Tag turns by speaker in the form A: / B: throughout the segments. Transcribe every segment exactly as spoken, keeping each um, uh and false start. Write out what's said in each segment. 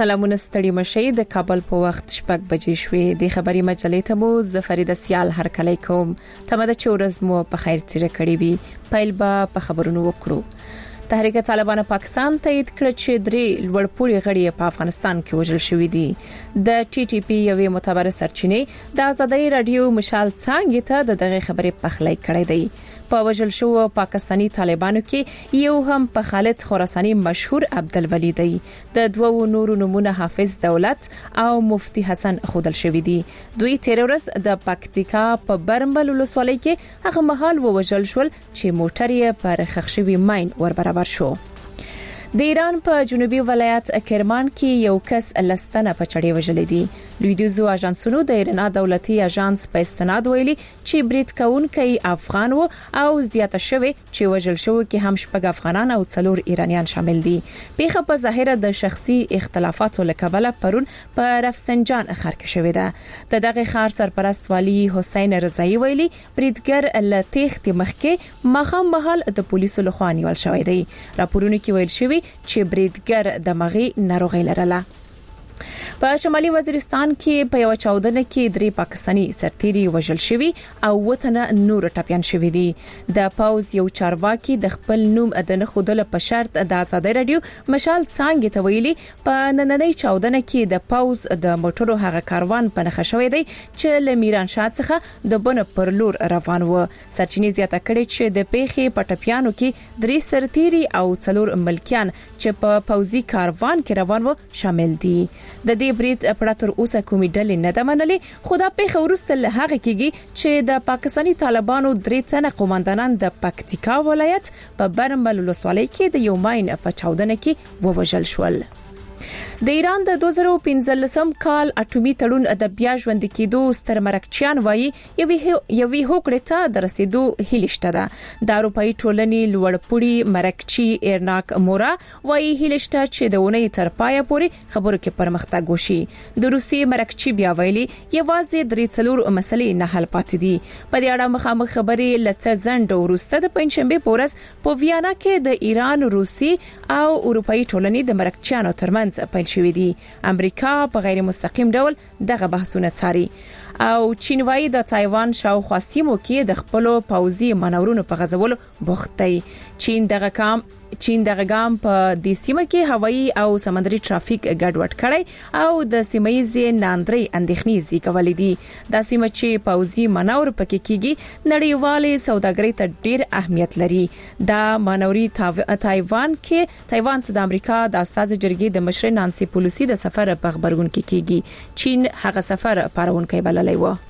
A: سلامونه ستړي مشي د کابل په وخت شپږ بجې شوې د خبري مجلې ته مو ز فرید سیال هر کله کوم تمه د چورز مو په خیر تیر کړی وي پیل به په خبرونو وکړو تحریک طالبان پاکستان تایید کړ چې درې لوړپوړي غړي په افغانستان کې وژل شوې دي د ټي ټي پی یوې معتبر سرچینې د ازادۍ رادیو مشال څنګه ته د دغه خبرې پخلی کړی دی په وژل شو پاکستانی طالبانو کې یو هم په خالد خراسانی مشهور عبدالولی دی د دوو نورو نمونه حافظ دولت او مفتی حسن خودل شوی دي دوی تیر ورځ د پکتیکا په برمل ولسوالۍ کې هغه مهال وژل شول چې موټر یې پر خښوي ماين ور برابر شو د ایران په جنوبي ولایت کرمان کې یو کس لستنه په چړې وژل دي لویدیزو اژانسونو د ایران دولتي اژانس په استناد ویلي چې برید کوونکی افغان وو او زیاته شوی چې وژل شو کې هم شپږ افغانان او څلور ایرانیان شامل دي پیښه په ظاهره د شخصي اختلافاتو لکبله پرون په رفسنجان ښار کې شوې ده د دغه ښار سرپرست والی حسین رضایی ویلي بریدګر له تېښتې مخکې مخام مهال د پولیسو لخوا نیول شوی دی راپورونه کې ویل شوی چې بریدګر د مغي ناروغي لرله په شمالي وزیرستان کې په یو چاودنه کې درې پاکستانی سرتیري وژل شوي او وطن نور ټپيان شوي دي د پاوز یو چارواکي د خپل نوم ادنه خودله په شرط د ازادۍ رادیو مشال څنګه ته ویلي په نننۍ چاودنه کې د پاوز د موټرو هغه کاروان په نخښه شوی دی چې له میران شاه څخه د بن پر لور روان و سرچینې زیاته کړي چې د پیښې په ټپيانو کې درې سرتیري او څلور ملکیان چې په پاوزي کاروان کې روان و شامل دي د دې برید په تر اوسه کومې ډلې نه ده منلې خو دا پیښه ورسته له هغه کېږي چې د پاکستانی طالبانو درې تنه قوماندانان د پکتیکا ولایت په برمل ولسوالۍ کې د یو ماين په چاودنه کې ووژل شول د ایران د دوه زره پنځلسم کال اټومي تړون د بیا ژوند کېدو ستر مرکچیان وایي یوې یوې هوکړې ته د رسیدو هیله شته ده د اروپאי ټولنې لوړپوړي مرکچی ایرناک مورا وایي هیله شته چې د ونې تر پایه پورې خبرو کې پرمختګ وشي د روسي مرکچی بیا ویلي یوازې درې څلور مسلې نه حل پاتې دي په دې اړه مخامخ خبرې لڅ زند ورسته د پنځشنبه پورس په ویانا کې د ایران روسي او اروپאי ټولنې د مرکچیانو ترمنځ پیل شوې دي امریکا په غیر مستقیم ډول دغه بحثونه څاري او چین وايي د تایوان شاوخوا سیمو کې د خپل پوځي منورونو په غزولو بوخت دی چین دغه کام چین دغه ګام په د سیمه کې هوایي او سمندري ټرافیک ګډوډ کړي او د سیمایي ناندري اندېښنې زیږولې دي د سیمه چې پوځي منور پکې کیږي نړیوالې سوداګرۍ ته ډېر اهمیت لري د منوري تایوان کې تایوان ته د امریکا د استاذ جرګې د مشر نانسي پولوسی د سفر په خبرګون کې کیږي چین هغه سفر پرونکي بللی و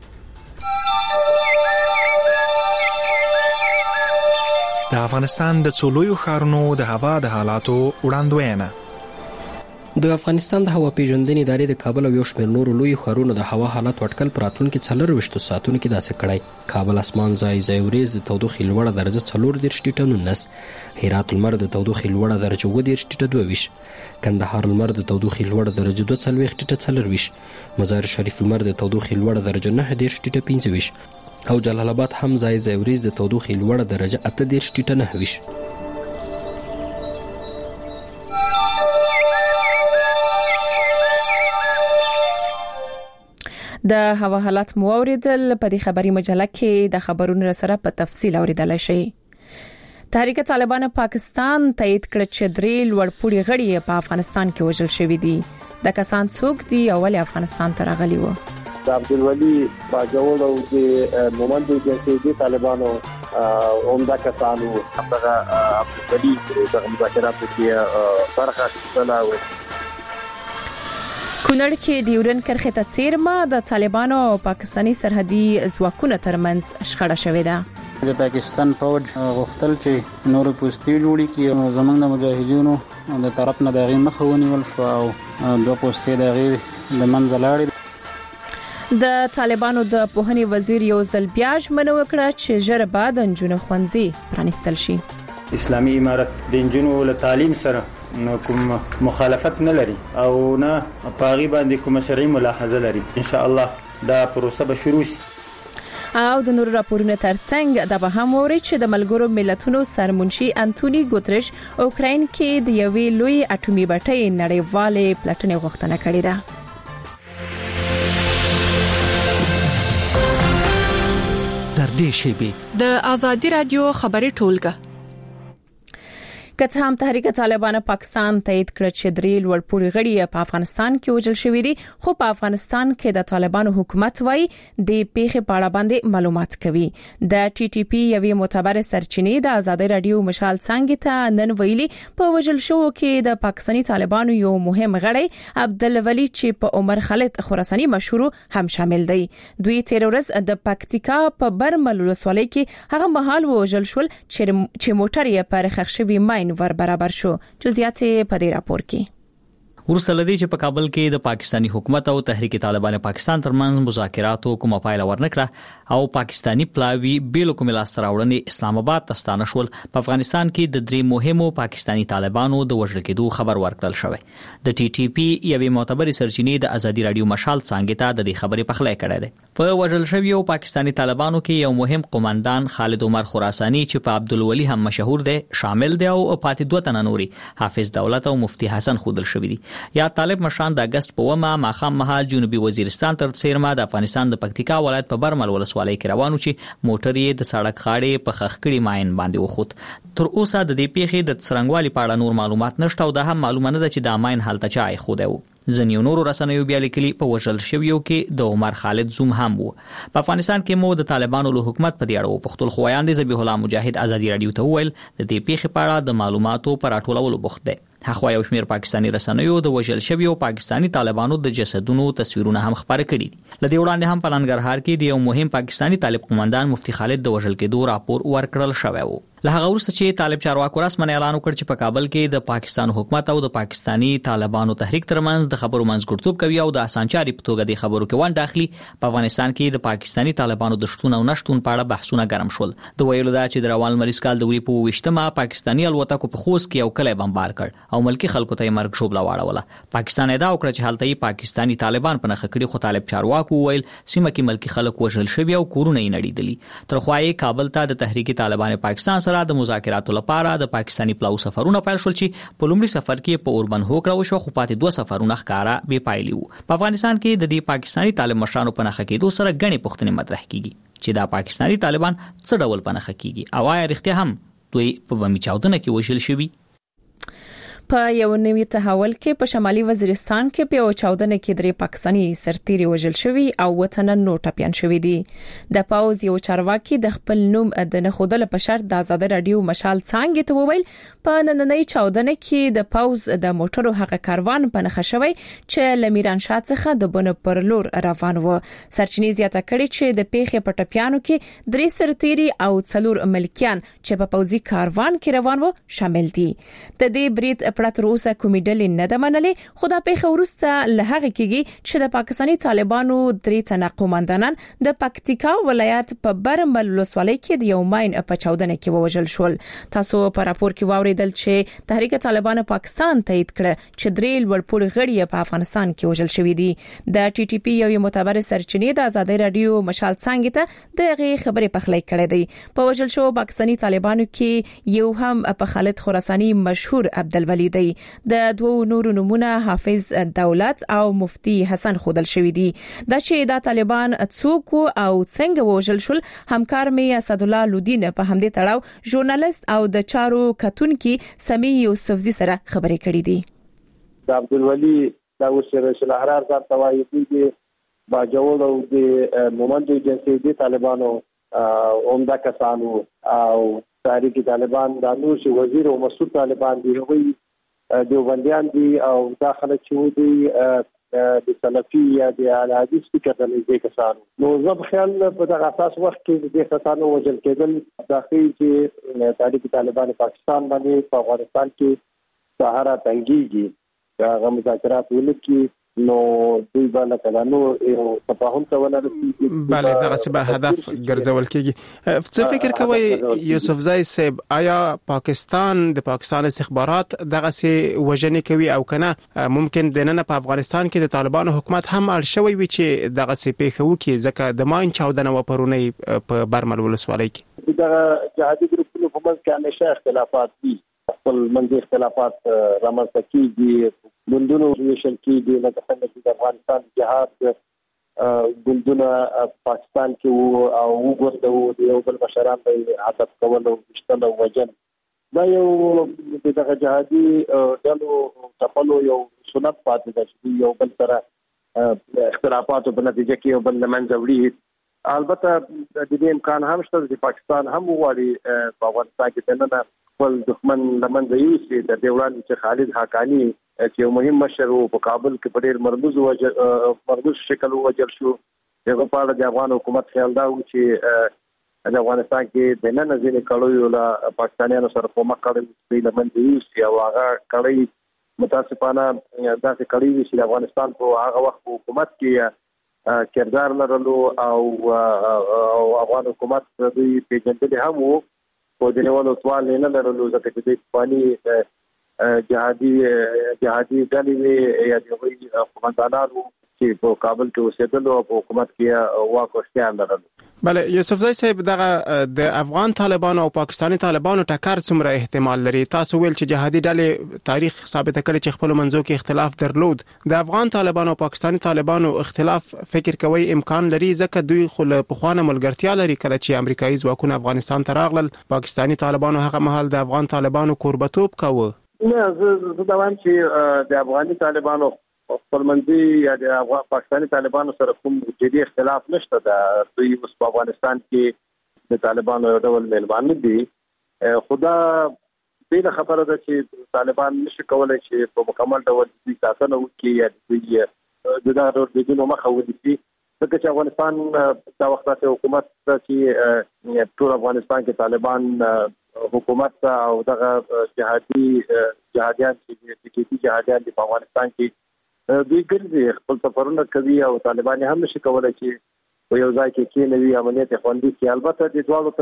B: د افغانستان د څولویو ښارونو د هوا د حالاتو وړاندوینه
C: د افغانستان د هوا پیژندنې ادارې د کابل او یو شمېر نورو لویو ښارونو د هوا حالات اټکل پراتونکو څلور ساعتونو کې داسې کړی کابل اسمان ځای ځای وريز د تودوخې لوړه درجه څلور دېرش ټیټه نونس هرات لمر د تودوخې لوړه درجه اووه دېرش ټیټه دوه ویشت کندهار لمر د تودوخې لوړه درجه دوه څلوېښت ټیټه څلور ویشت مزار شریف لمر د تودوخې لوړه درجه نه دېرش ټیټه پنځه ویشت او جلال آباد هم ځای ځای وريز د تودوخې لوړه درجه اته دېرش ټیټه نه ویشت
A: د هوا حالات مو اوریدل په دې خبري مجله کې د خبرونو سره په تفصیل اوریدل شي تحریک طالبان پاکستان تایید کړ چې درې لوړپوړي غړي په افغانستان کې وژل شوي دي د کسان څوک دي اول افغانستان ته راغلي وو
D: عبدالولی باجوړ او د مومند د طالبانو عمده کسانو هغه عبدالولی د مذاکرات کې برخه اخیستله و
A: کونړ کې ډیورن کرښې ته څیرمه د طالبانو او پاکستانی سرحدي ځواکونو ترمنځ شخړه شوې ده
E: د پاکستان فوج غوښتل چې نور پوستي جوړي کې زمونږ د مجاهدینو د طرف نه دغه مخه ونیول شو او دوه پوستي دغه د منځ لاړې
A: د طالبانو د پوهنې وزیر یو ځل بیا ژمنه وکړه چې ژر بعد انجونو ښوونځي پرانیستل شي
F: اسلامي امارت د انجونو له تعلیم سره نو کوم مخالفت نه لري او نه پاغي باندې کوم شرعي ملاحظه لري ان شاء الله دا پروسه به شروع شي
A: او د نور راپورونو ترڅنګ د به هم اوري چې د ملګرو ملتونو سرمنشي انټونی ګوتریش اوکراین کې د یوې لوی اټومي بټۍ نړیوالې پلټنې غوښتنه کړې ده.
G: در دې شیبي
H: د ازادي رادیو خبري ټولګه
A: کته هم تحریک طالبان پاکستان تایید کړ چې درې لوړپوړي غړي په افغانستان کې وژل شوې دي، خو په افغانستان کې د طالبانو حکومت وايي د پیښې په اړه باندې معلومات کوي. د ټي ټي پی یوې معتبر سرچینې د ازادي رادیو مشال څنګه ته نن ویلي په وژل شو کې د پاکستاني طالبانو یو مهم غړی عبدالولي چې په عمر خالد خراساني مشهور هم شامل دی. دوی تیر ورځ د پکتیکا په برمل ولسوالۍ کې هغه مهال وژل شول چې موټر یې پر خښوي ماین ور برابر شو. جزئیات په دې راپور کې
I: ورسلدي چې په کابل کې د پاکستانی حکومت او تحریک طالبان پاکستان ترمنځ مذاکراتو کومه پایله ورنکړه او پاکستانی پلاوی بیل کوم لاس راوړنې اسلام آباد ته ستانه شول. په افغانستان کې د درې مهمو پاکستانی طالبانو د وژل کېدو خبر ورکړل شوی. د ټي ټي پی یوې معتبرې سرچینې د ازادي رادیو مشال څنګه ته د دې خبرې پخلی کړی دی. په وژل شویو پاکستانی طالبانو کې یو مهم قومندان خالد عمر خراساني چې په عبدالولي هم مشهور دی شامل دی او پاتې دوه تنه نوري حافظ دولت او مفتی حسن خودل شوی دي. یا طالب مشان د اگست په ومه ماخام مهال جنوبي وزیرستان تر څیرمه د افغانستان د پکتیکا ولایت په برمل ولسوالۍ کې روانو چې موټر یې د سړک خاړې په خخکړی ماین باندې وخوت. تر اوسه د دې پیښې د څرنګوالي په اړه نور معلومات نشته او دا هم معلومه نه ده چې د ماین حالت چا خو دی. ځینې نورو رسنیو بیا لیکلي په وژل شویو کې د عمر خالد زوم هم وو. په افغانستان کې مو د طالبانو له حکومت په دی اړه پختول خویان دي ذبیح الله مجاهد ازادي رادیو ته ویل د دې پیښې په اړه د معلوماتو پر راټولولو بوخت دی. هغه یو شمېر پاکستانی رسنیو د وژل شویو پاکستانی طالبانو د جسدونو تصویرونه هم خبره کړي دي. لدې وړاندې هم په ننګرهار کې د یو مهم پاکستانی طالب قومندان مفتی خالد د وژل کېدو راپور ورکړل شوی وو. له هغه وروسته چې طالب چارواکو رسمن اعلان وکړ چې په کابل کې د پاکستان حکومت او د پاکستانی طالبانو تحریک ترمنځ د خبرو منځګړیتوب کوي او د اسانچاري په توګه د خبرو کې ونډه اخلي، په افغانستان کې د پاکستانی طالبانو د شتون او نشټون په اړه بحثونه ګرم شول. د ویلو دا چې د روان مریض کال د وری په وشتمه پاکستانی الوتکو په خوست کې یو کلی بمبار کړ او ملکی خلکو ته مرګ شوبله واړوله. پاکستان ادعا وکړه چې حالت یې پاکستانی طالبان په نخښه کړي، خو طالب چارواکو ویل سیمه کې ملکی خلک وژل شوي او کورونه یې نړیدلي. تر خو یې کابل ته د تحریک طالبان پاکستان سره د مذاکراتو لپاره د پاکستانی پلاو سفرونه پیل شول چې په لومړي سفر کې په اوربن هوکړه وشو، خو پاتې دوه سفرونه ښکارا بې پایلې وو. په افغانستان کې د دې پاکستانی طالب مشرانو په نخښه کېدو سره غني پوښتنې مطرح کیږي چې دا پاکستانی طالبان څه ډول په نخښه کیږي او آیا رښتیا هم دوی په بمی چاودنه کې وژل شوي.
A: په یو نوي تحول کې په شمالي وزیرستان کې په چاودنه کې درې پاکستاني سرتیري وژل شوي او وطن نور ټپيان شوي دي. د پاوز یو چارواکي د خپل نوم د نخودل په شرط د آزاد رادیو مشال څنګه ته وویل په نننۍ چاودنه کې د پاوز د موټرو هغه کاروان په نخښه شوی چې لمیران شاه څخه د بن پر لور روان و. سرچینې زیاته کړي چې د پیښې په ټپيانو کې درې سرتیري او څلور ملکیان چې په پاوزي کاروان کې روان و شامل دي. د دې بریټ پرتر اوسه کومې ډلې نه د منلې، خو دا پیښه ورسته له هغه کېږي چې د پاکستاني طالبانو درې تنه قومندانان د پکتیکا ولایت په برمل ولسوالۍ کې د یو ماین په چاودنه کې ووژل شول. تاسو په راپور کې واوریدل چې تحریک طالبان پاکستان تایید کړ چې درې لوړپوړي غړي په افغانستان کې وژل شوي دي. د ټي ټي پی یو معتبر سرچینې د ازادي رادیو مشال څنګه ته دغه خبرې پخلی کړې دي. په وژل شو پاکستاني طالبانو کې یو هم په خالد خراساني مشهور عبدالولي دی. د دوه نورو نمونه حافظ دولت او مفتی حسن خودل شوی دي. دا چې دا طالبان څوک او څنګه وژل شول، همکار مې اسد الله لودین په همدې تړاو ژورنالیست او د چارو کتونکي سمی یوسفزي سره خبرې کړې دي.
D: د عبدالولي دا وسره شلهرار ځان توایي دي باجوړ او د مومندو جنسي طالبانو عمده کسانو او تحریک طالبان د نور شي وزیر او مسعود طالبان دی هغوی دیوبندیان دي او داخله چې دی د سلفي یا د الحدیث فکر د دې کسانو. نو زه په خیال په دغه اساس وخت کې د کسانو وژل کېدل داخلي چې تحریک طالبان پاکستان باندې په افغانستان کې سهارا تنګيږي. هغه مذاکرات ولکې نو دوی باندې کلانو یو تفاهم کول راځي.
J: بله دغه څه به هدف ګرځول کیږي. څه فکر کوي یوسف زای صاحب، آیا پاکستان د پاکستان استخبارات دغه څه وجنې کوي او کنه ممکن د نن په افغانستان کې د طالبانو حکومت هم اړ شوی وي چې دغه څه پیښو کې ځکه د ماین چاودنه و پرونی په برمل ولسوالۍ کې
D: دغه جهادي ګروپونو په منځ کې همیشه اختلافات دي، خپل منځي اختلافات رامنځته کیږي، ګوندونو ویشل کیږي. لکه څنګه چې د افغانستان جهاد ګوندونه پاکستان کې وو او وګورځو د یو بل مشران به هدف کول او وشتل او وجن. دا یو دغه جهادي ډلو تپلو یو سنت پاتې ده چې یو بل سره اختلافاتو په نتیجه کې یو بل منځ وړي. البته د دې امکان هم شته چې پاکستان هم وغواړي په افغانستان کې دننه خپل دښمن لمنځه یوسي. د دې وړاندې چې خالد حقانی چې یو مهم مشر وو په کابل کې په ډېر مرموز وجه مرموز شکل وجل شو، هغه په اړه د افغان حکومت خیال دا و چې د افغانستان کې د نن ځینې کړیو له پاکستانیانو سره کومک کړی د لمنځه یوسي او هغه کړی متاسفانه داسې کړی چې د افغانستان په هغه وخت حکومت کې کردار لرلو او افغان حکومت دوی پیژندل هم وو په دې ډول توان نه لرلو ځکه چې د پانی جهادي جهادي ډلې یا د وی قومندانانو چې په کابل کې اوسېدل او په حکومت کې واک اختیار لرلو.
J: بله یوسف زای صاحب، دغه د افغان طالبانو او پاکستانی طالبانو ټکر څومره احتمال لري؟ تاسو ویل چې جهادي ډلې تاریخ ثابت کړي چې خپل منځو کې اختلاف درلود. د افغان طالبانو او پاکستانی طالبانو اختلاف فکر کوي امکان لري ځکه دوی خو په خوانه ملګرتیا لري. کله چې امریکایي ځواکونه افغانستان ته راغلل پاکستانی طالبانو هغه مهال د افغان طالبانو کوربتوب کاوه.
D: نه زه دا وایم چې د افغاني طالبانو خپل منځي یا د پاکستانی طالبانو سره کوم جدي اختلاف نشته. دا دوی اوس په افغانستان کې د طالبانو یو ډول میلمانه دي. خدا دې خبره ده چې طالبان نشي کولای چې په مکمل ډول د ساتنه وکړي یا د دغه ډول د جنو مخه ونیسي، ځکه چې افغانستان دا وخت د حکومت چې ټول افغانستان کې طالبان حکومت او دغه جهادي جهادیان چې د جهادیان په افغانستان کې دوی ګرځي خپل سفرونه کوي او طالبان هم نشي کولای چې په یو ځای کې کېنوي امنیت خوندي کړي. البته د دوه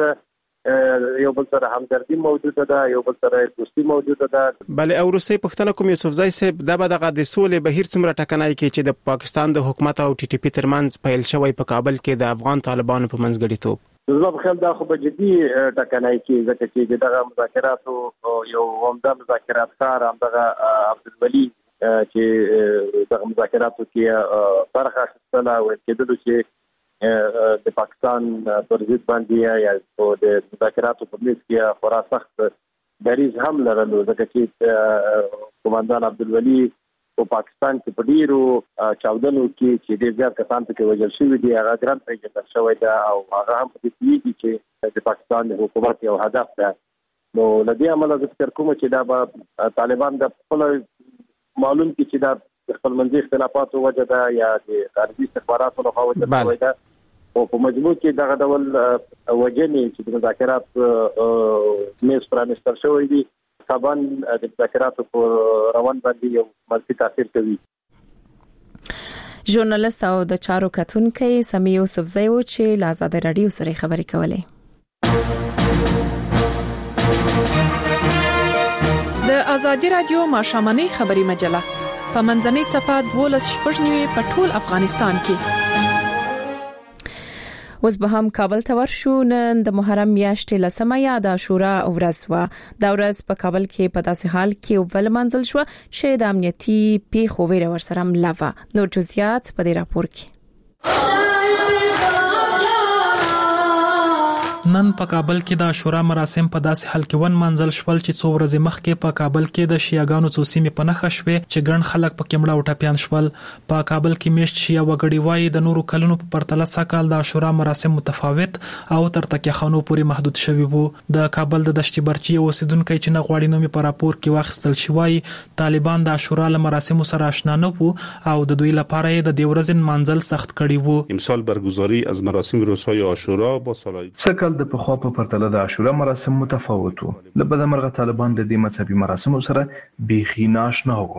D: ترمنځ یو بل سره همدردي موجوده ده، یو بل سره دوستي موجوده ده.
J: بله او روسي پښتنه کوم یوسف زای صاحب دا به دغه د سولې بهیر څومره ټکنای کې چې د پاکستان د حکومت او ټي ټي پی ترمنځ پیل شوی په کابل کې د افغان طالبانو په منځ غړیتوب
D: زما په خیال دا خو به جدي ټکنای کې ځکه چې دغه مذاکراتو یو عمده مذاکرات کار همدغه عبدالولي چې دغه مذاکراتو کې برخه اخیستله ویل کېدلو چې د پاکستان پر ضد باندې یا د مذاکراتو په میز کې خورا سخت دریځ هم لرلو، ځکه چې قومندان عبدالولي په پاکستان کې په ډیرو چاودنو کې چې ډیر زیات کسان پکې وژل شوي دي هغه ګران پیژندل شوی ده او هغه هم په دې کې چې د پاکستان د حکومت یو هدف ده. نو لدې عمله زه فکر کوم چې دا به طالبان د خپل معلوم کې چې دا خپل منځي اختلافاتو وجه ده یا د خارجي استخباراتو له خوا وجه شوی ده او په مجموع کې دغه ډول وجنې چې د مذاکرات میز پرانیستل شوی دي طبعا د مذاکراتو په روان باندې یو منفي تاثیر کوي.
A: ژورنالیست او د چارو کتونکو سمیع یوسف زای و چې له آزاد رادیو سره خبرې کولې.
H: د آزادي رادیو ماشامنۍ خبري مجله په منځنۍ چپه دولس شپږ نیوي په ټول افغانستان کې.
A: اوس به هم کابل ته ورشو. نن د محرم میاشتې لسمه یا د عاشورا ورځ و. دا ورځ په کابل کې په داسې حال کې ول منځل شو چې د امنیتي پیښو ویره ورسره ملوه. نور جزئیات په دې راپور کې.
K: نن په کابل کې د عاشورا مراسم په داسې حال کې ون منځل شول چې څو ورځې مخکې په کابل کې د شیعاګانو څو سیمې په نښه شوې چې ګڼ خلک په کېمړه او ټپيان شول. په کابل کې میشت شیعه وګړي وایي د نورو کلونو په پرتله سکهال د عاشورا مراسم متفاوت او تر تکیه خانو پورې محدود شوي وو. د کابل د دشتي برچي اوسیدونکو چې نه غواړي نومي په راپور کې واخیستل شوی طالبان د عاشورا له مراسمو سره آشنا نه وو او د دوی لپاره یې د دې ورځې منځل سخت کړی وو.
L: امسال برگزاری از مراسم روزهای عاشورا با سالهای
M: د پخوا په پرتله د عاشورا مراسم متفاوت وو. له بده مرغه طالبان د دې مذهبي مراسمو سره بیخي ناشنا وو.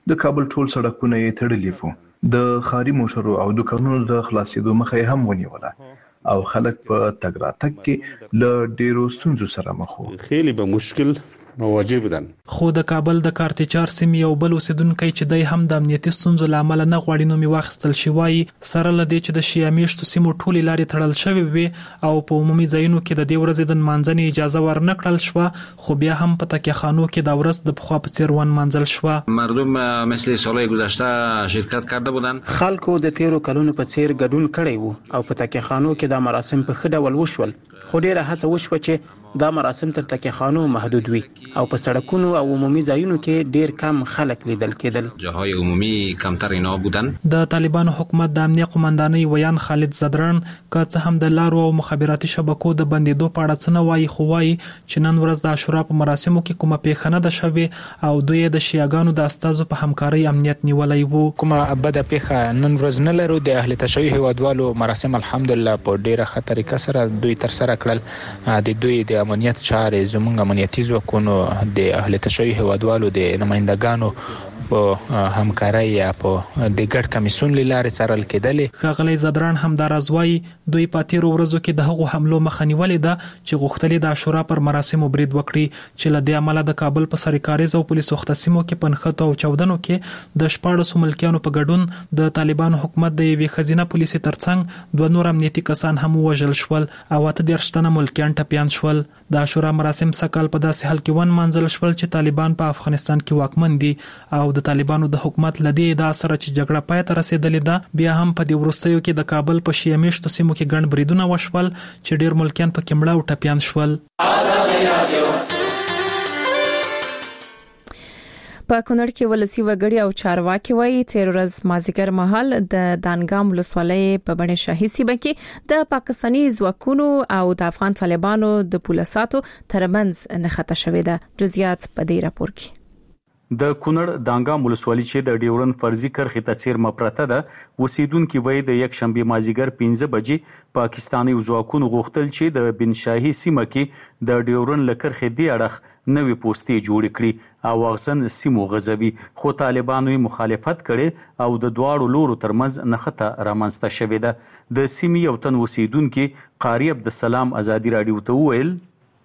M: د کابل ټول سړکونه یې تړلي وو. د ښاري موټرو او دوکانونو د خلاصېدو مخه یې هم ونیوله او خلک په تګ راتګ کې له ډېرو ستونزو سره مخ وو.
L: خیلی به مشکل مواجه بدن.
K: خو د کابل د کارتچار سیمې یو بل اوسیدونکو چې دای هم د امنیتي ستونزو لامل نه غواړي نو می واخستل شوی سره لدی چې د شیامیشتو سیمو ټولې لارې تړل شوی وي او په عمومي ځایونو کې د دې ورځې د منځنۍ اجازه ورنکړل شو خو بیا هم په تکیه خانو کې د ورځ د پخوا په څیر ون منځل شو.
N: مردم مثل سالهای گذشته شرکت کرده بودن.
O: خلکو د تیرو کلونو په څیر ګډون کړی وو او په تکیه خانو کې د مراسم په خډه ول وشول خو ډیره هڅه وشوه چې دا مراسم تر تکیه خانو محدود وي او په سړکونو او عمومي ځایونو کې ډیر کم خلک لیدل کېدل.
N: جاهای عمومی کمتر اینا بودن.
K: د طالبانو حکومت د امنیه قومندانۍ ویان خالد زدران که څه هم د لارو او مخابراتي شبکو د بندیدو په اړه څه نه وایي خو وایي چې نن ورځ د عاشورا په مراسمو کې کومه پیښه نه ده شوې او دوی د شیعاګانو د استازو په همکارۍ امنیت نیولی وو.
P: کومه بده پیښه نن ورځ نه لرو. د اهل تشیع هیوادوالو مراسم الحمدلله په ډیره ښه طریقه سره دوی تر سره کړل. د دوی د امنیت چارې زموږ امنیتي ځواکونو د اهل تشیع هیوادوالو د نمائندګانو په همکارۍ یا په د ګډ کمیسیون لارې څارل کېدلې.
K: ښاغلی زدران هم دا راز وایي دوی په تیرو ورځو کې د هغو حملو مخه نیولې ده چې غوښتل د عاشورا پر مراسمو برید وکړي چې له دې امله د کابل په سرکاریز او پولیسو سیمو کې په نښتو او چاودنو کې د شپاړسو ملکیانو په ګډون د طالبانو حکومت د یوې ښځینه پولیسي ترڅنګ دوه نور امنیتي کسان هم ووژل شول او اته دېرش تنه ملکیان ټپیان شول. د عاشورا مراسم سکهال په داسې حال کې ون منځل شول چې طالبان په افغانستان کې واکمن دي او د طالبانو د حکومت لدی ادعا سره چې جګړه پای ته رسیدلې ده بیا هم په دې وروستیو کې د کابل په شیامیشتو سیمو کې ګڼ بریدونه وشول چې ډیر ملکیان په کې مړه او ټپیان شول.
A: په کونړ کې ولسی وګړي او چارواکي وایي تیر ورځ مازیګر مهال د دانګام ولسوالۍ په بڼه شاهي سیمه کې د پاکستاني ځواکونو او د افغان طالبانو د پولیساتو ترمنځ نښته شوې ده. جزئیات په دې راپور کې.
Q: د کونړ دانګام ولسوالۍ چې د ډیورن فرضي کرښې ته څیر مپرته ده اوسیدونکو وایي د یک شنبه مازیګر پنځه بجې پاکستاني ځواکونو غوښتل چې د بن شاهي سیمه کې د ډیورن لکرخې دی اړخ نوې پوسټې جوړ کړي او اغزن سیمو غزوي خو طالبانو مخالفت کړي او د دواړو لورو ترمنځ نښته رامنځته شوې ده. د سیمې یو تن اوسیدونکو قاری عبدالسلام ازادي رادیو ته وویل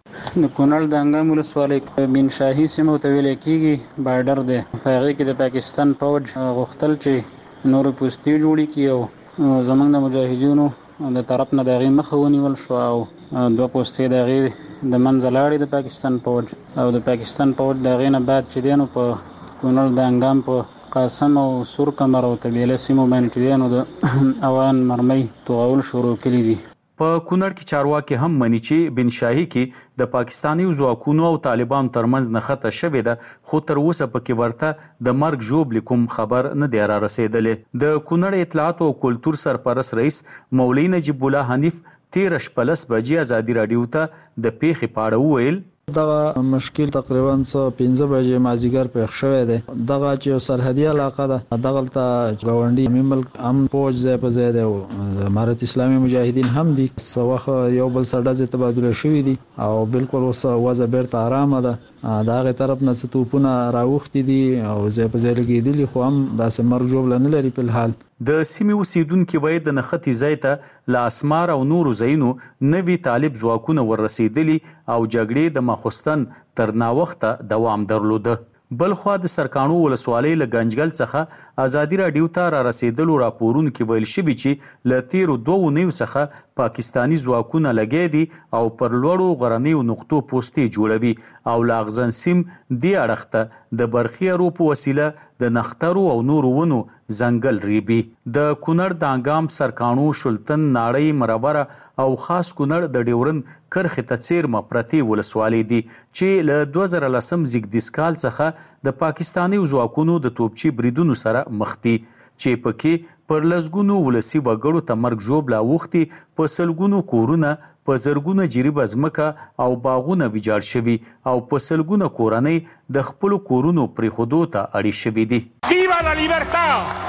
E: د کونړ دانګام ولسوالۍ بن شاهي سیمه ته ویل کېږي بارډر دی. په هغې کې د پاکستان فوج غوښتل چې نورې پوستې جوړې کړي او زموږ د مجاهدینو د طرف نه د هغې مخه ونیول شو او دوه پوستې د هغې د منځه لاړې د پاکستان فوج او د پاکستان فوج د هغې نه بعد چې دی نو په کونړ دانګام په قاسم او سور کمر او طبیله سیمو باندې چې دی نو د اوان مرمۍ توغول شروع کړي دي.
Q: په کونړ کې چارواکي هم مني چې بن شاهي کې د پاکستاني ځواکونو او طالبانو ترمنځ نښته شوې ده خو تر اوسه پکې ورته د مرګ ژوبل کوم خبر نه دی را رسیدلی. د کونړ اطلاعات او کلتور سرپرست رئیس مولوی نجیب الله حنیف تیر شپه لس بجې ازادي رادیو ته د پیښې په اړه وویل
R: دغه مشکل تقریبا څه پنځه بجې مازیګر پیښ شوی دی. دغه چې سرحدي علاقه ده دغه ته ګاونډي ملک هم فوج ځای په ځای دی او امارت اسلامي مجاهدین هم دي. سوخه یو بل سره ډزې تبادله شوې دي او بالکل اوس وضع بیرته آرامه ده. د هغې طرف نه څه توپونه راوښتي دي او ځای په ځای لګېدلي خو هم داسې مرګ ژوبله نه لري په الحال.
Q: د سیمې اوسیدونکو وایي د نښتې ځای ته له اسمار او نورو ځایونو نوي طالب ځواکونه ورسېدلي او جګړې د ماخوستن تر ناوخته دوام درلوده. بل خوا د سرکانو ولسوالۍ له ګنجګل څخه ازادي رادیو ته را رسیدلو راپورونو کې ویل شوي چې له تیرو دوو نیو څخه پاکستاني ځواکونه لګیا دي او پر لوړو غرنیو نقطو پوستې جوړوي او له اغزن سیم دې اړخ ته د برخیارو په وسیله د نخترو او نورو ونو ځنګل ریبي. د کونړ دانګام سرکانو شلتن ناړۍ مربره او خاص کونړ د ډیورن کرښې ته څیرمه پرتې ولسوالۍ دي چې له دوه زره لسم زیږدیز کال څخه د پاکستاني ځواکونو د توپچي بریدونو سره مخ دي چې پکې پر لسګونو ولسي وګړو ته مرګ ژوبله اوښتي په سلګونو کورونه په زرګونه جریبه ځمکه او باغونه ویجاړ شوي او په سلګونه کورنۍ د خپلو کورونو پرېښودو ته اړې شوي دي.
S: ویوا لا لیبرتا!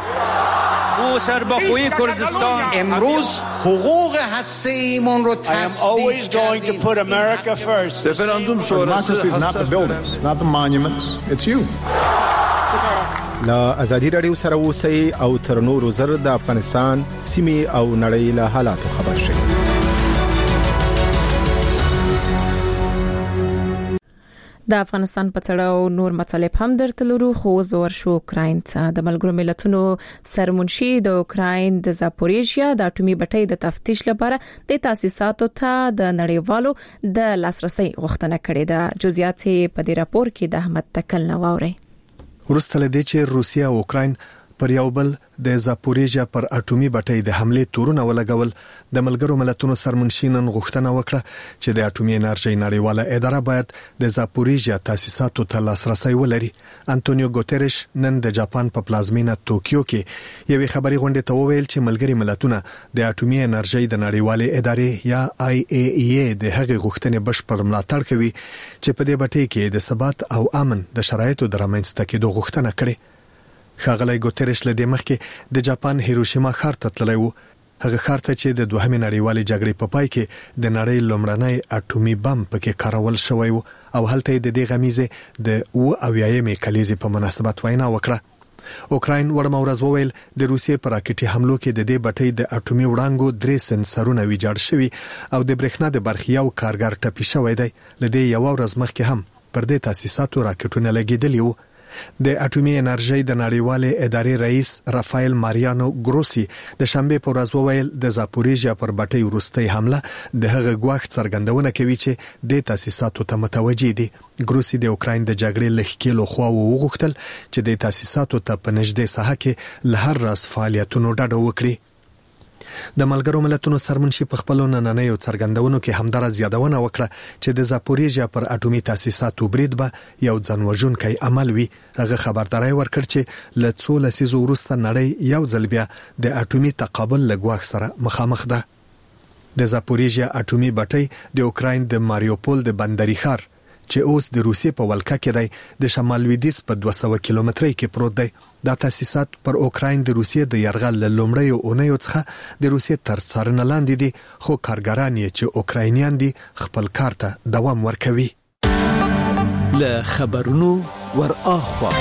S: او سربخوی کردستان
T: امروز حقوق هسته‌ایمون رو
S: تصدیق کردیم.
U: رفراندوم شورای
V: Democracy is not the buildings, it's not the monuments, it's you.
B: لا ازادي رادیو سره اوسئ او تر نورو زر د افغانستان سیمې او نړۍ له حالاتو خبر شئ.
A: د افغانستان په تړاو نور مطالب هم درته لرو، خو اوس به ورشو اوکراین ته. د ملګرو ملتونو سرمنشي د اوکراین د زاپوریژیا د اټومي بټۍ د تفتیش لپاره د تاسیساتو ته د نړیوالو د لاسرسي غوښتنه کړې ده. جزئیات په دې راپور کې د احمد تکل نواوري.
B: ورسته لدې چې روسیا او اوکراین پر یو بل د زاپوریژیا پر اټومي بټۍ د حمله تورونه ولګول، د ملګرو ملتونو سرمنشینن غوښتنه وکړه چې د اټومي انرژي نړیواله اداره باید د زاپوریژیا تاسیساتو ته لاسرسي ولري. انټونیو ګوتریش نن د جاپان په پلازمینه توکیو کې یوې خبري غونډې ته وویل چې ملګري ملتونه د اټومي انرژي د نړیواله ادارې یا آی ای ای د هغې غوښتنې بشپړ ملاتړ کوي چې په دې بټۍ کې د ثبات او امن د شرایطو د رامنځته کېدو غوښتنه کړي. ښاغلی ګوتریش له دې مخکې د جاپان هیروشیما ښار ته تللی و، هغه ښار ته چې د دوهمې نړیوالې جګړې په پای کې د نړۍ لومړنی اټومي بم پکې کارول شوی و او هلته د دې غمیزې د اوه اویایمې کلیزې په مناسبت وینا وکړه. اوکراین وړمه ورځ وویل د روسیې پر راکټي حملو کې د دې بټۍ د اټومي وړانګو درې سنسرونه ویجاړ شوي او د برېښنا د برخې یو کارګر ټپي شوی دی. لدې یو ورځ مخکې هم پر دې تاسیساتو راکټونه لګېدلي وو. د اټومي انرژي د نړیوالې ادارې رئیس رافایل ماریانو ګروسی د شنبه په ورځ وویل د زاپوریژیا پر بټۍ وروستۍ حمله د هغه ګواښ څرګندونه کوي چې د تاسیساتو ته متوجي دي. ګروسی د اوکراین د جګړې لخکېلو خواو وغوښتل چې د تاسیساتو ته په نږدې ساحه کې له هر راز فعالیتونو ډډه وکړي. د ملګرو ملتونو سرمنشي په خپل نننیو څرګندونو کې همدار زیادونه وکړه چې د زاپوریژیا پر اټومي تاسیساتو برید به یو ځانوژونکی عمل وي. هغه خبرداري ورکړ چې له څو لسیزو وروسته نړۍ یو ځل بیا د اټومي تقابل له ګواښ سره مخامخ ده. د زاپوریژیا اټومي بټۍ د اوکراین د ماریوپول د بندري ښار چې اوس د روسیې په ولکه کې دی د شمال لویدیځ په دوه سوه کیلومترۍ کې پروت دی. دا تاسیسات پر اوکراین د روسیې د یرغل له لومړیو اونیو څخه د روسیې تر څارنې لاندې دي، خو کارګران یې چې اوکراینیان دي خپل کار ته دوام ورکوي.
G: له خبرونو ور اخوا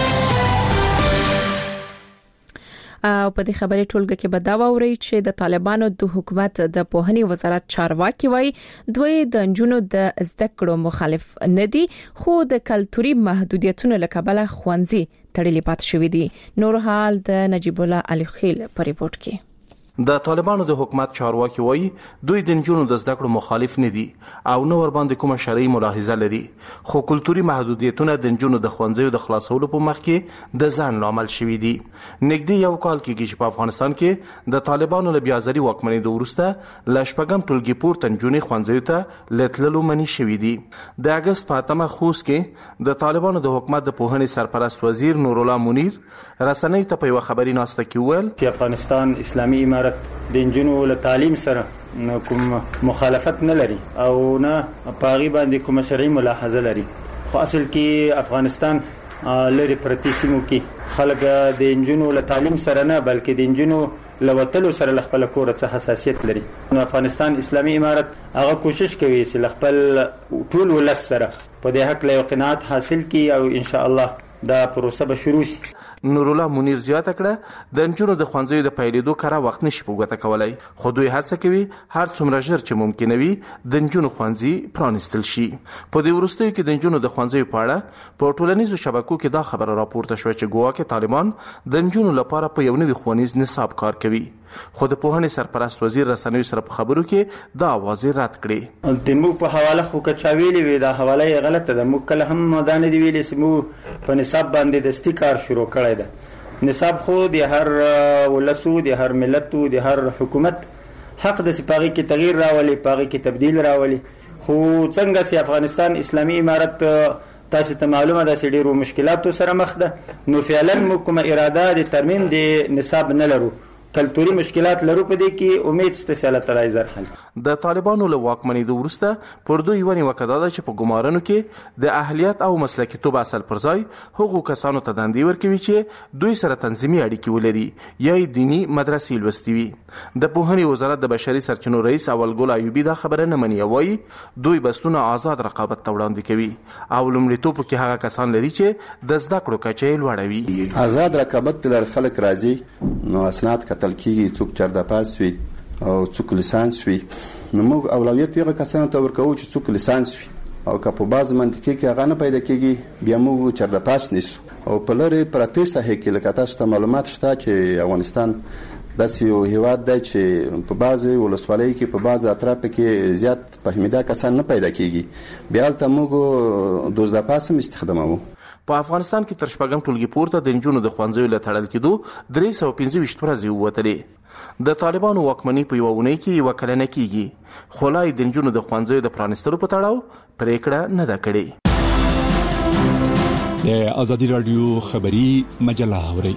A: او په دې خبرې ټولګه کې به دا ووري چې د طالبانو د حکومت د پوهنې وزارت چارواکي وایي دوی د نجونو د زده کړو مخالف نه دي، خو د کلتوري محدودیتونو له کبله ښوونځي تړلي پاتې شوي دي. نور حال د نجیب الله علي خیل په ریپورت کې.
U: د طالبانو د حکومت چارواکي وایي دوی د نجونو د زده کړو مخالف نه دي او نو ور باندې کومه شرعي ملاحظه لري، خو کلتوري محدودیتونه د نجونو د ښوونځیو د خلاصولو په مخ کې د ځان لامل شوي دي. نږدې یو کال کېږي چې په افغانستان کې د طالبانو له بیازري واکمنۍ وروسته له شپږم ټولګي پورته نجونې ښوونځیو ته له تللو منع شوي دي. د اګست په اتمه خوست کې د طالبانو د حکومت د پوهنې سرپرست وزیر نور الله منیر رسنیو ته په یو خبري ناسته کې وویل
F: چې افغانستان اسلامي امارت د انجونو له تعلیم سره کوم مخالفت نه لري او نه پاغي باندې کوم شرعي ملاحظه لري، خو اصل کې افغانستان لري پرتی سیمو کې خلک د انجونو له تعلیم سره نه بلکې د انجونو لوتلو سره خپل کور څخه حساسیت لري. نو افغانستان اسلامي امارت هغه کوشش کوي چې خپل ټول ولس سره په دې حق له قناعت حاصل کړي او ان شاء الله دا پروسه به شروع شي.
U: نور الله منیر زیاته کړه د نجونو د ښوونځیو د پیلېدو کاره وخت نشي په ګوته کولای، خو دوی هڅه کوي هر څومره ژر چې ممکن وي د نجونو ښوونځي پرانیستل شي. په دې وروستیو کې د نجونو د ښوونځیو په اړه په ټولنیزو شبکو کې دا خبره راپورته شوه چې ګواکې طالبان د نجونو لپاره په یو نوي ښوونیز نصاب کار کوي، خو د پوهنې سرپرست وزیر رسنیو سره په خبرو کې دا आवाज رد کړي.
F: د موږ په حواله خو کچاویلې وي دا حواله یې غلطه ده. موږ کله هم مدان دی ویلې چې موږ په نصاب باندې دستی کار شروع کړی ده. نصاب خو د هر ولسو د هر ملتو د هر حکومت حق د سپاغي کې تغییر راولي، پاغي کې تبديل راولي، خو څنګه چې افغانستان اسلامي امارت تاسو ته معلومه ده چې ډیرو مشکلاتو سره مخ ده، نو فعلا موږ کومه اراده د ترمیم د نصاب نه لرو، کلتوري مشکلات لرو په دې کې امید ست چې الله تعالی زر حل.
U: د طالبانو له واکمنۍ وروسته پر دوی ونی وکړه دا چې په ګمارنو کې د اهلیت او مسلکیتوب اصل پر ځای هغو کسانو ته دندې ورکوي چې دوی سره تنظیمي اړیکې ولري یا دینی مدرسې لوستي وي. د پوهنې وزارت د بشري سرچینو رئیس اولګل ایوبي دا خبره نه مني، وایي دوی بسونه آزاد رقابت ته وړاندې کوي او لومړیتوب کې هغه کسان لري چې د زده کړو کچه یې لوړوي.
C: آزاد رقابت لر خلک راځي نو اسناد کتل کیږي، څوک چرده پاس وي او څوک لیسانس وي، نو موږ اولویت یې کسانو ته ورکوو چې څوک لیسانس وي او که په بعض منطقې کې هغه نه پیدا کیږي بیا موږ چرده پاس نیسو. او په لرې پرتې ساحې کې لکه تاسو ته معلومات شته چې افغانستان داسې یو هیواد دی چې په بعضې ولسوالیو کې په بعض اطرافو کې زیات فهمیده کسان نه پیدا کیږي، بیا هلته موږ دوزده پاس هم استخداموو.
U: په افغانستان کې تر شپږم ټولګي پورته د نجونو د ښوونځیو له تړل کېدو درې سوه پنځه ویشت ورځې ووتلې. د طالبانو واکمنۍ په یوه اونۍ کې یوه کلنه کیږي، خو لا یې د نجونو د ښوونځیو د پرانیستلو په تړاو پریکړه نه ده کړې.
V: د ازادي راډیو خبري مجله اورئ.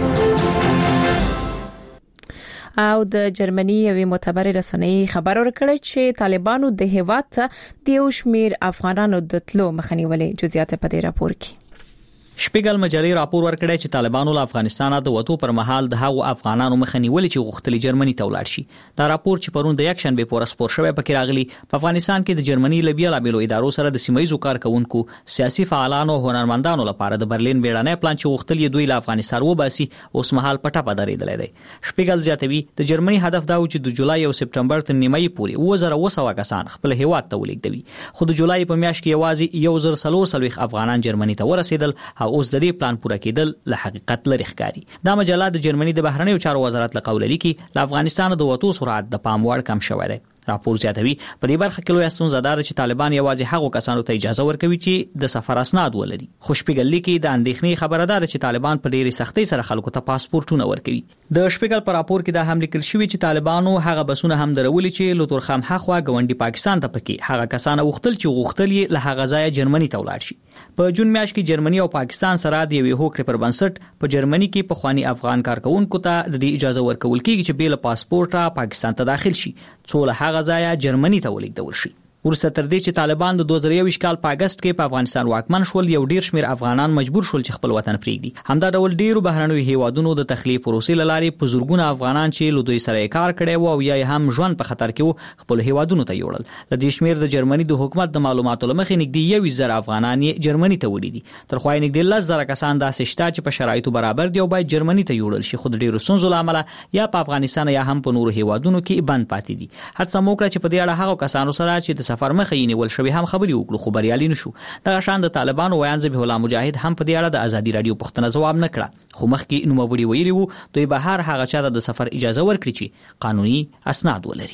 A: او د جرمني یوې معتبر رسنۍ خبر ورکړی چې طالبانو د هیواد ته د یو شمېر افغانانو د تلو مخنیولې. جزئیات په دې راپور کې.
I: شپږل مجلې راپور ورکړی چې طالبانو له افغانستان د وټو پر مهال د هغو افغانانو مخنیول چې غوښتل جرمني ته ولاړ شي. دا راپور چې پرون د یک شنبه پورې سپور شوی پکې راغلی په افغانستان کې د جرمني لبیا لابلو ادارو سره د سیمایي کارکونکو سیاسي فعالانو او هنرمندانو لپاره د برلین بیړنی پلان چې غوښتل یې دوی له افغانستان وباسي اوس مهال پټه پدریدلې دی. شپږل زیاتوي د جرمني هدف دا و چې د جولای او سپټمبر تر نیمایي پورې اوه زره اوه سوه کسان خپل هیواد ته ولیږدوي، خو د جولای په میاشت کې یوازې یو زر څلور څلوېښت افغانان جرمني ته ورسېدل او اوس د دې پلان پوره کېدل له حقیقت لري ښکاري. دا مجله د جرمني د بهرنیو چارو وزارت له قوله لیکي له افغانستان د وټو سرعت د پام وړ کم شوی دی. راپور زیاتوي په دې برخه کې لوی ستونزه ده چې طالبان یوازې هغو کسانو ته اجازه ورکوي چې د سفر اسناد ولري. خو شپږل لیکي د اندېښنې خبره ده چې طالبان په ډېرې سختۍ سره خلکو ته پاسپورتونه ورکوي. د شپږل په راپور کې دا هم لیکل شوی چې طالبانو هغه بسونه هم درولي چې له تورخم هخوا ګاونډي پاکستان ته پکې هغه کسان غوښتل چې غوښتل یې له هغه ځایه جرمني ته ولاړ شي. په جون میاشت کې جرمني او پاکستان سره د یوې هوکړې پر بنسټ په جرمني کې په خواني افغان کارکونکو ته د دې اجازه ورکول کېږي چې بل پاسپورټ پاکستان ته داخل شي څو له هغه ځایه جرمني ته ولیږدول شي. ورسته تر دې چې طالبان د دوه زره یوویشت کال په اگست کې په افغانستان واکمن شول یو ډیر شمیر افغانان مجبور شول چې خپل وطن پرېږدي. همدا ډول ډیرو بهرنیو هیوادونو د تخلیه پروسې لاري په زورګونه افغانان چې له دوی سره کار کړي وو او یا هم ژوند په خطر کې وو خپل هیوادونو ته یوړل. د دې شمیر د جرمني د حکومت د معلوماتو لمخې نږدې یو زر افغانان یې جرمني ته وړي دي. تر خو یې نږدې لس زره کسان داسې شته چې په شرایطو برابر دي او باید جرمني ته یوړل شي، خو د ډیرو ستونزو له امله یا په افغانستان یا هم په نورو هیوادونو کې بند پاتې دي. هڅه موکړه چې په دې اړه هغه کسانو سره چې د سفر مخې یې نیول شوی هم خبري وکړو خو بریالي نشو. دغه شان د طالبانو ویان ذبیح الله مجاهد هم په دې اړه د ازادي رادیو پوښتنه ځواب نه کړه، خو مخکې نوموړي ویلي وو دوی به هر هغه چاته د سفر اجازه ورکړي چې قانوني اسناد ولري.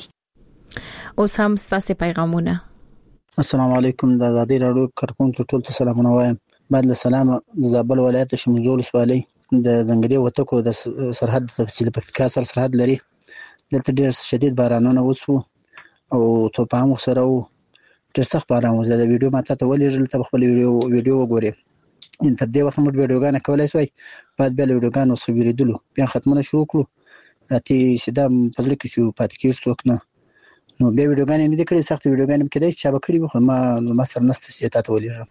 A: اوس هم ستاسو پیغامونه.
W: السلام علیکم، د ازادي رادیو کارکونکو ټول ته سلامونه وایم. بعد له سلام د زابل ولایت شمزول سوالي د زنګدي وټکو د سرحد د تفصیل پکتیکا سره سرحد لري. دلته ډېر شدید بارانونه وسو او توپان سره وو، ډېر سخت باران وزه. د ویډیو ماته ته ولېږل ته خپل ویډیو ویډیو وګورئ. ان تر دې وخت موږ ویډیوګانې کولای شوي، بعد بیا ویډیوګانې اوس ویریدلو بیا ختمونه شروع کړو اتي سیده په ځل کې شو پاتې کېږي څوک نه. نو بیا ویډیوګانې نه دي کړې، سخت ویډیوګانې کې دای چې چا به کړي خو ما ما سره نسته چې تاسو ولېږم.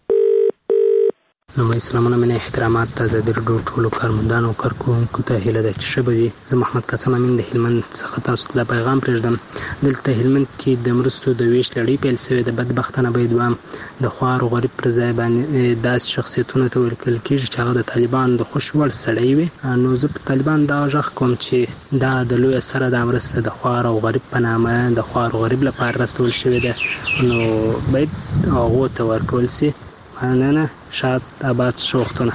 X: نو مې سلامونه منه احترامات د ازادي رادیو ټولو کارمندانو او کارکونکو ته هیله ده چې ښه به وي. زه محمد قاسم امین د هلمند څخه تاسو ته پیغام پرېږدم. دلته هلمند کې د مرستو د ویش لړۍ پیل شوې ده. بدبختانه باید وام د خوار او غریب پر ځای باندې داسې شخصیتونو ته ورکړل کېږي چې هغه د طالبان د خوش وړ سړی وي. نو زه په طالبان دا غږ کوم چې دا د لوی سره د مرسته د خوار او غریب په نامه د خوار او غریب لپاره راستول شوې ده، نو باید هغو ته ورکول شي. مننه، شاد آباد شوختونه.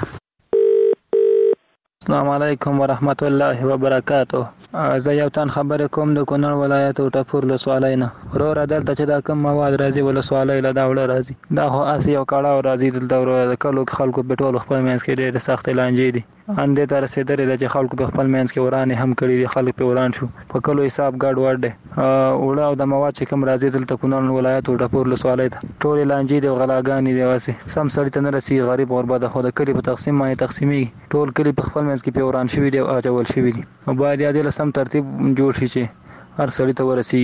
Y: السلام علیکم ورحمت الله وبرکاته. زه یو تن خبرې کوم د کونړ ولایت ټاپور ولسوالۍ نه. وروره دلته چې دا کوم مواد راځي ولسوالۍ له دا وړه راځي، دا خو اسې یو کړاو راځي. دلته وروره د کلو خلکو په ټولو خپل منځ کې ډېرې سختې لانجې دي. اندې ته رسېدلې ده چې خلکو په خپل منځ کې ورانې هم کړي دي، خلک پرې وران شو. په کلو حساب ګډ وډ دی. وړه او د مواد چې کوم راځي دلته کونړ ولایت ټاپور ولسوالۍ ته ټولې لانجې دي او غلاګانې دي. واسي سم سړي ته نه رسېږي، غریب غربه د خو د کلي په تقسیم باندې تقسیمېږي. ټول کلي په خپل منځ کې پرې وران شوي دي او اچول شوي دي. باید یا دې له سم ترتیب جوړ شي چې هر سړی ته ورسي.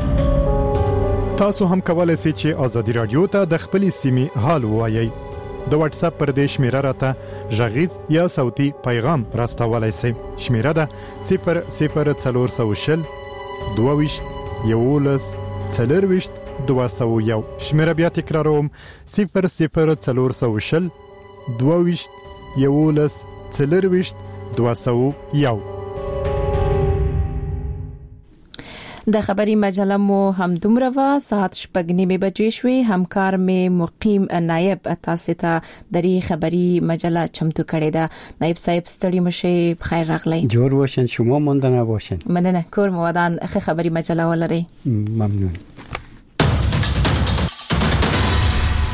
D: تاسو هم کولای شئ چې ازادي رادیو ته د خپلې سیمې حال ووایئ. د واتس اپ پر دې شمیره راته ژغیز یا صوتي پیغام راستولای شئ. شمیره ده صفر صفر څلور سوه شل دوه ویشت یولس څلور ویشت دوه سوه یو. شمیره بیا تکراروم صفر صفر څلور سوه شل دوه ویشت یولس څلور ویشت دوه سوه یو.
A: د خبري مجله مو هم دومره وا ساعت شپږ نیمه بجې شوي. همکار می مقیم نایب تاسو ته دری خبري مجله چمتو کړې ده. نایب صاحب ستړي مشه بخیر راغلی.
H: جوړ وشن شما مونږ نه واشن.
A: مننه کور مو ودان خبري مجله ولري.
H: ممنون.